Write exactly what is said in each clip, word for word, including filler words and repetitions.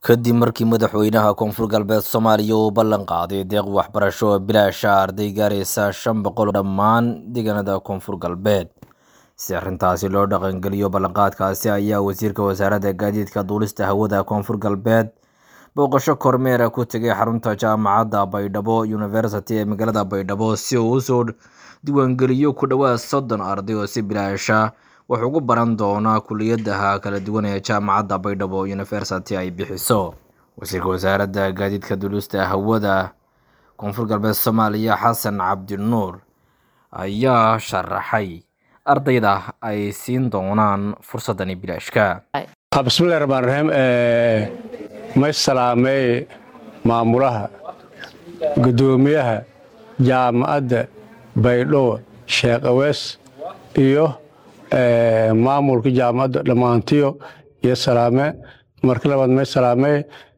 kadib markii madaxweynaha koonfur galbeed Soomaaliya uu ballan qaaday deeq waxbarasho oo bilaash ah arday gaaraysa shan boqol dhammaan deegaanada koonfur galbeed. Si arrintaasi loo dhaqangeliyo ballanqaadkaasi ayaa wasiirka wasaaradda gaadiidka duulista hawada koonfur galbeed booqasho kormeer ku tagay xarunta jaamacadda Baydhabo University ee magaalada Baydhabo si uu u soo diiwaangeliyo ku dhawaad soddon arday oo si bilaash ah wax ugu baran doona kulliyadaha kala duwan ee jaamacadda Baydhabo University ay bixiso. Wasiirka wasaaradda gaadiidka duulista hawada koonfur galbeed Soomaaliya Xasan Cabdi Nuur ayaa sharaxay ardayda ay siin doonaan fursadani bilaashka. bismillaahir rahmaanir rahiim ee ma salaamay maamulaha gudoomiyaha jaamacadda Baydhabo Sheekh Awees iyo ee maamulka jaamacadda dhamaantiyo iyo salaame markii labaad ma salaamay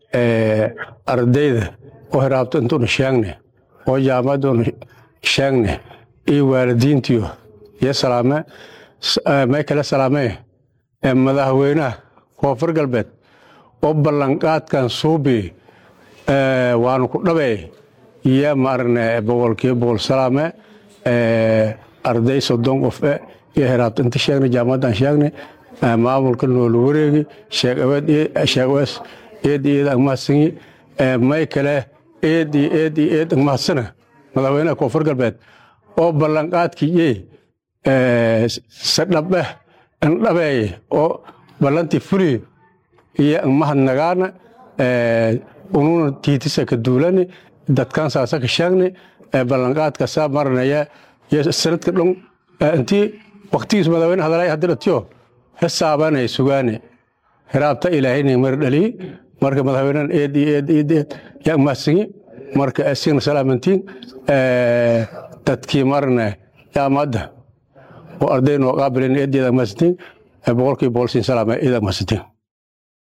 ee ardayda oo hiraabta intuu sheegnay oo jaamacadda sheegnay iyo waalidiintiyo iyo salaame ma kala salaamay ee madaxweynaha koonfur galbeed oo ballanqaadkan suubi ee waan ku dhabay iyo marne boqolkiiba boqol salaame ee arday soddon qof iyo hiraabta inta sheegnay jaamacaddan sheegnay maamulka nool wareegi Sheekh Aweed Sheekh Awees eed eed agmaasini ee may kale eed eed eed agmaasana madaxweynaha koonfur galbeed oo ballanqaadkii ee sadhabe an dhabay oo ballanti fuli iyo mahadnagaana ee ununa tiitisa ka duulani dadkan saasa ka sheegnay ee ballanqaadka saa marnaya iyo sanadka dhan intii waqtigiisa madaxweynaha hadalay hadalatiyo xisaabanay sugaane hiraabta ilaahayna mar dhali marka madaxweynaha eed eed eed yaa maasini marka asiin salaamantiin ee dadkii marna jaamacadda oo ardayno qaabilin eed eed maasini boqolkiiba boqol salaama eed maasini